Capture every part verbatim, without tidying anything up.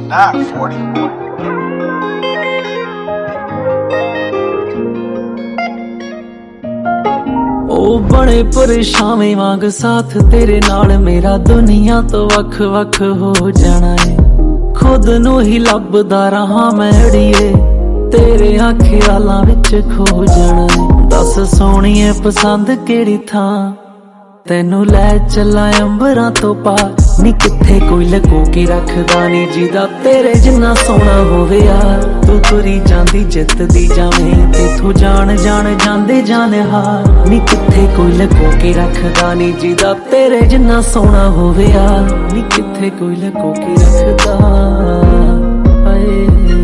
Not forty. ओ बड़े परेशाने वांग साथ तेरे नाल मेरा दुनिया तो वख वख हो जाना है। खुद नू ही लभदा रहा मैं अड़िए तेरे ख्यालां विच खो जाना है। दस सोहणीए पसंद केड़ी थां तैनू लै चला अंबरां तो पार नी किथे कोई लको के रखदा नी जिदा तेरे जिन्ना सोहना होवे यार। तू तुरी जांदी जितदी जावें तेथों जान जान जांदे जान हार नी किथे कोई लको के रखदा नी जिदा तेरे जिन्ना सोहना होवे यार। नी किथे कोई लको के रखदा हाए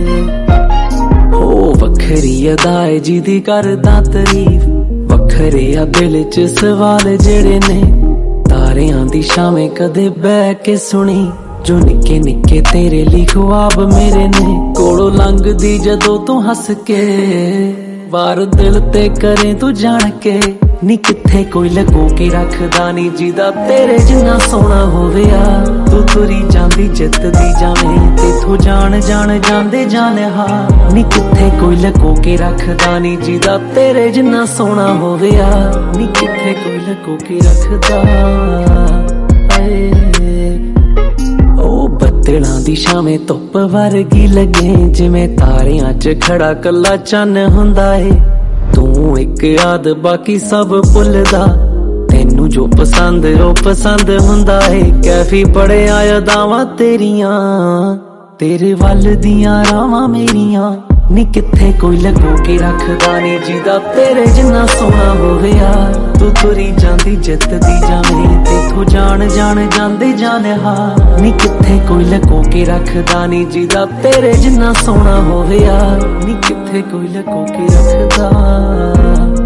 ओ वखरी अदाए जिदी करदा तारीफ वखरे आ दिल च सवाल जेड़े ने तारियां दी शामें कदे बह के सुनी जो निक्के निक्के तेरे ली ख्वाब मेरे ने कोलों लंघदी जदों तू हस के वार दिल ते करे तू जान के नी किथे कोई लको के रखदा नी जिदा तेरे जिन्ना सोहना होवे यार। तू तुरी जांदी जितदी जावें तेथों जान जान जांदे जान हार नी किथे कोई लको के रखदा नी जिदा तेरे जिन्ना सोहना होवे यार। नी किथे कोई लको के रखदा हाए ओ बदलां दी शामें धुप वर्गी लगे जिवें तारियां च खड़ा कल्ला चन्न हुंदा है। तू एक याद बाकी सब भुलदा तैनू जो पसंद ओ पसंद हुंदा है। कैफी बड़े यादावां तेरियां तेरे वल दियां रावां मेरियां नी किथे कोई लको के रखदा नी जिदा तेरे जिन्ना सोहना होवे यार। तू तुरी जांदी जितदी जावें तेथों जान जान जांदे जान हार नी किथे कोई लको के रखदा नी जिदा तेरे जिन्ना सोहना होवे यार। नी किथे कोई लको के रखदा।